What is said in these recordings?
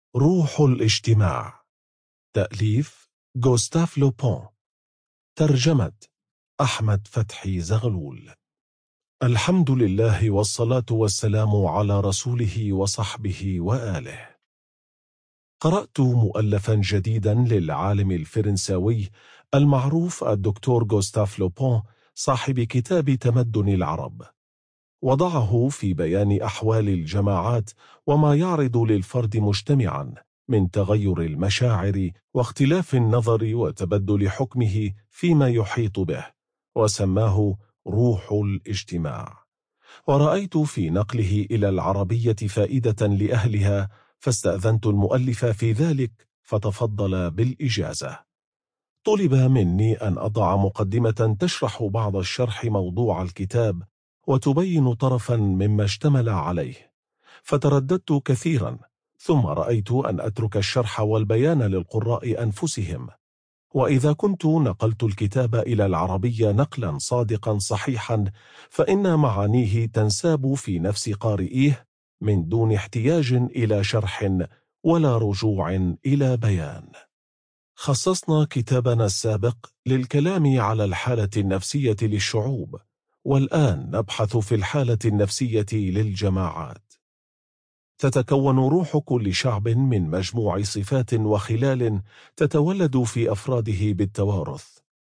روح الاجتماع. تأليف غوستاف لوبون. ترجمة أحمد فتحي زغلول. الحمد لله والصلاة والسلام على رسوله وصحبه وآله. قرأت مؤلفا جديدا للعالم الفرنساوي المعروف الدكتور غوستاف لوبون صاحب كتاب تمدن العرب، وضعه في بيان أحوال الجماعات وما يعرض للفرد مجتمعا من تغير المشاعر واختلاف النظر وتبدل حكمه فيما يحيط به، وسماه روح الاجتماع. ورأيت في نقله إلى العربية فائدة لأهلها، فاستأذنت المؤلف في ذلك فتفضل بالإجازة. طلب مني أن أضع مقدمة تشرح بعض الشرح موضوع الكتاب وتبين طرفا مما اشتمل عليه، فترددت كثيرا، ثم رأيت أن أترك الشرح والبيان للقراء أنفسهم، وإذا كنت نقلت الكتاب إلى العربية نقلا صادقا صحيحا فإن معانيه تنساب في نفس قارئيه من دون احتياج إلى شرح ولا رجوع إلى بيان. خصصنا كتابنا السابق للكلام على الحالة النفسية للشعوب، والآن نبحث في الحالة النفسية للجماعات. تتكون روح كل شعب من مجموع صفات وخلال تتولد في أفراده بالتوارث،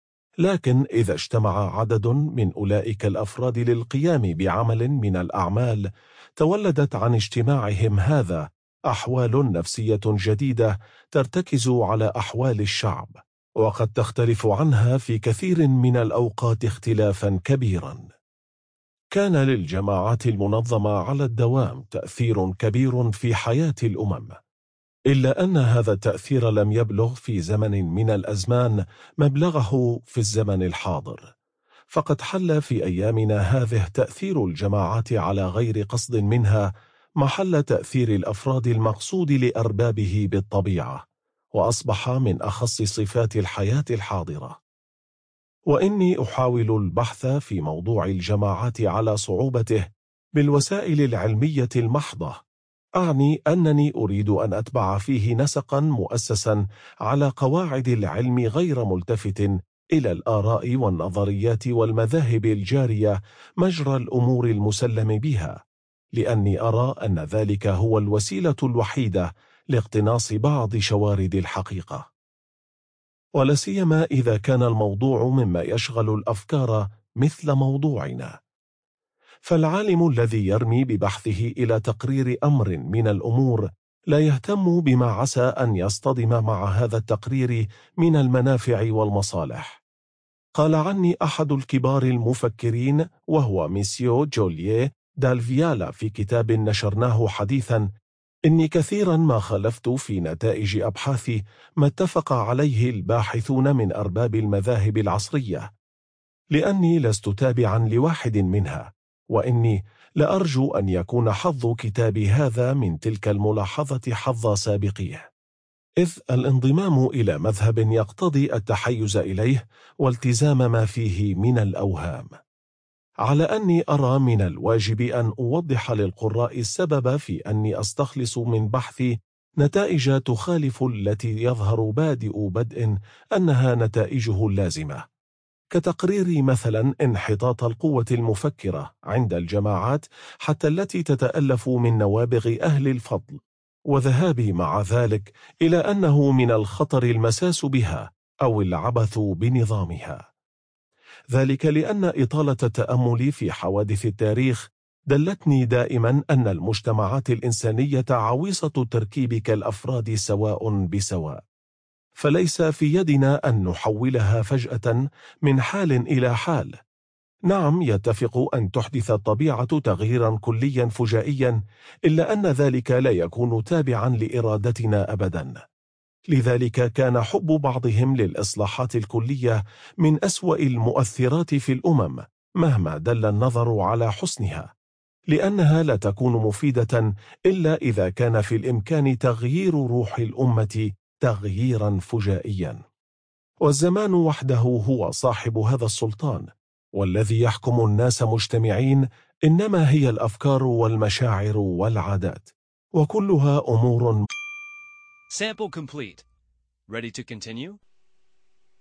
لكن إذا اجتمع عدد من أولئك الأفراد للقيام بعمل من الأعمال تولدت عن اجتماعهم هذا أحوال نفسية جديدة ترتكز على أحوال الشعب، وقد تختلف عنها في كثير من الأوقات اختلافا كبيرا. كان للجماعات المنظمة على الدوام تأثير كبير في حياة الأمم، إلا أن هذا التأثير لم يبلغ في زمن من الأزمان مبلغه في الزمن الحاضر، فقد حل في أيامنا هذه تأثير الجماعات على غير قصد منها محل تأثير الأفراد المقصود لأربابه بالطبيعة، وأصبح من أخص صفات الحياة الحاضرة. وإني أحاول البحث في موضوع الجماعات على صعوبته بالوسائل العلمية المحضة، أعني أنني أريد أن أتبع فيه نسقا مؤسسا على قواعد العلم غير ملتفت إلى الآراء والنظريات والمذاهب الجارية مجرى الأمور المسلم بها، لأني أرى أن ذلك هو الوسيلة الوحيدة لاقتناص بعض شوارد الحقيقة، ولا سيما إذا كان الموضوع مما يشغل الأفكار مثل موضوعنا. فالعالم الذي يرمي ببحثه إلى تقرير أمر من الأمور لا يهتم بما عسى أن يصطدم مع هذا التقرير من المنافع والمصالح. قال عني أحد الكبار المفكرين وهو ميسيو جولييه دالفيالا في كتاب نشرناه حديثا: إني كثيرا ما خالفت في نتائج أبحاثي ما اتفق عليه الباحثون من أرباب المذاهب العصرية، لأني لست تابعا لواحد منها، وإني لأرجو أن يكون حظ كتابي هذا من تلك الملاحظة حظ سابقيه، إذ الانضمام إلى مذهب يقتضي التحيز إليه والتزام ما فيه من الأوهام، على أني أرى من الواجب أن أوضح للقراء السبب في أني أستخلص من بحثي نتائج تخالف التي يظهر بدء أنها نتائجه اللازمة، كتقرير مثلا انحطاط القوة المفكرة عند الجماعات حتى التي تتألف من نوابغ أهل الفضل، وذهابي مع ذلك إلى أنه من الخطر المساس بها أو العبث بنظامها. ذلك لأن إطالة التأمل في حوادث التاريخ دلتني دائما أن المجتمعات الإنسانية عويصة تركيب كالأفراد سواء بسواء، فليس في يدنا أن نحولها فجأة من حال إلى حال. نعم، يتفق أن تحدث الطبيعة تغييرا كليا فجائيا، إلا أن ذلك لا يكون تابعا لإرادتنا أبدا. لذلك كان حب بعضهم للإصلاحات الكلية من أسوأ المؤثرات في الأمم مهما دل النظر على حسنها، لأنها لا تكون مفيدة إلا إذا كان في الإمكان تغيير روح الأمة تغييرا فجائيا. والزمان وحده هو صاحب هذا السلطان، والذي يحكم الناس مجتمعين إنما هي الأفكار والمشاعر والعادات، وكلها أمور Sample complete. Ready to continue?